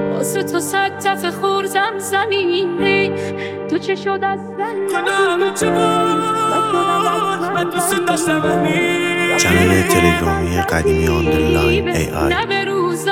واسه تو صد دفعه خوردم زمین هی تو چه شد از کنم چه بود من دوست داشتم همین چنل تلگرامی قدیمی آندرلاین AI نه به روز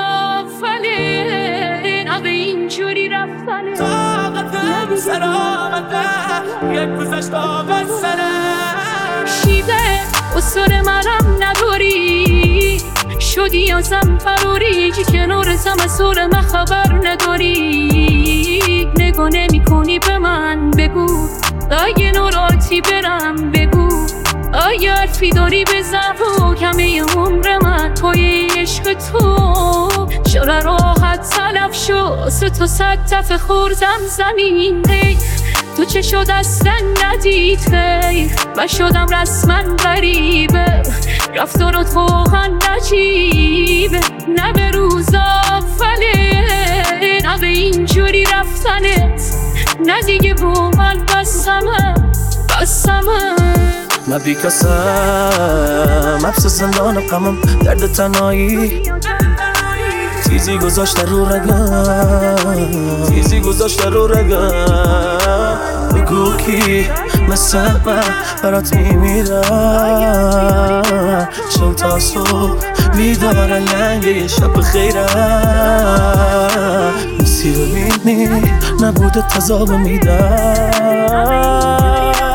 آفله نه به اینجوری رفتنه طاقتم سر آمده یک گذشت آب از سرم شیوه اصول منم نداری شدی ازم فروری کنار زم سور من خبر نداری نگاه نمی کنی به من بگو اگه نوراتی برم بگو اگه حرفی داری بزن و کمه عمر من پای عشق تو چرا راحت تلف شد تو صد دفعه خوردم زمین هی تو چه شد اصلا ندید هی و شدم رسما غریبه رفتارات واقعا نجیبه نه به روز آفله نه به اینجوری رفتنت نه دیگه با من بسمه من بیکسم حبس زندان غمم درد تنهایی تیزی گذاشته رو رگم بگو کی مثل من برات میمیرم چون تا صبح بیدار لنگه شب خیرم نسی ببینی نبوده تذاب میدم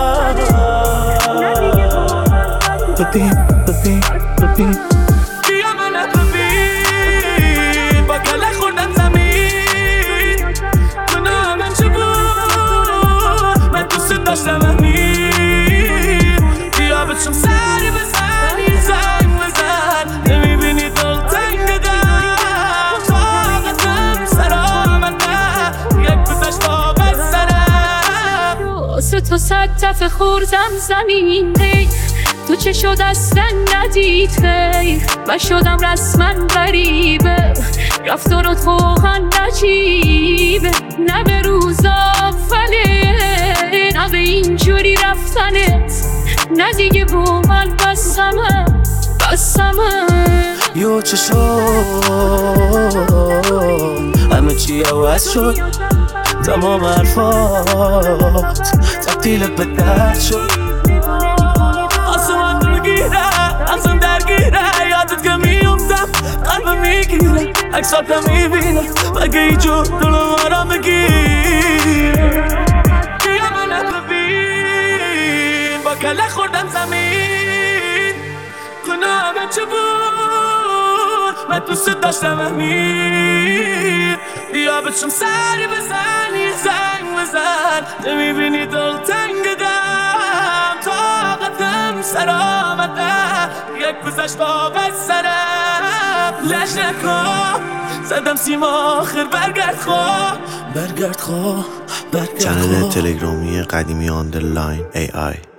ببین بیا منو ببین با کله خوردم زمین گناه من چه بود من دوست داشتم همین بیا بچم سری بزنی زنگ بزن نمیبینی دلتنگ دم طاقتم سر آمده یک گذشت آب از سرم واسه تو صد دفعه خوردم زمین هی تو چه شد اصلا ندید هی و شدم رسما غریبه رفتارات واقعا نجیبه نه به روز آفله نه به اینجوری رفتنت نه دیگه با من بسمه یو چه شد همه چی عوض شد تمام حرفات تبدیل به درد شد ازم درگیره یادت که میافتم قلبم میگیره عکساتم میبینم مگه ایجور دلم آرام بگیره بیا منو ببین با کله خوردم زمین گناه من چه بود من دوست داشتم همین بیا بچم سری بزنی زنگ بزن نمیبینی دلتنگ دم طاقتم سر آمده یک گذشت آب از سرم لش نکن زدم سیم آخر برگرد خواه چنل تلگرامی قدیمی آندرلاین AI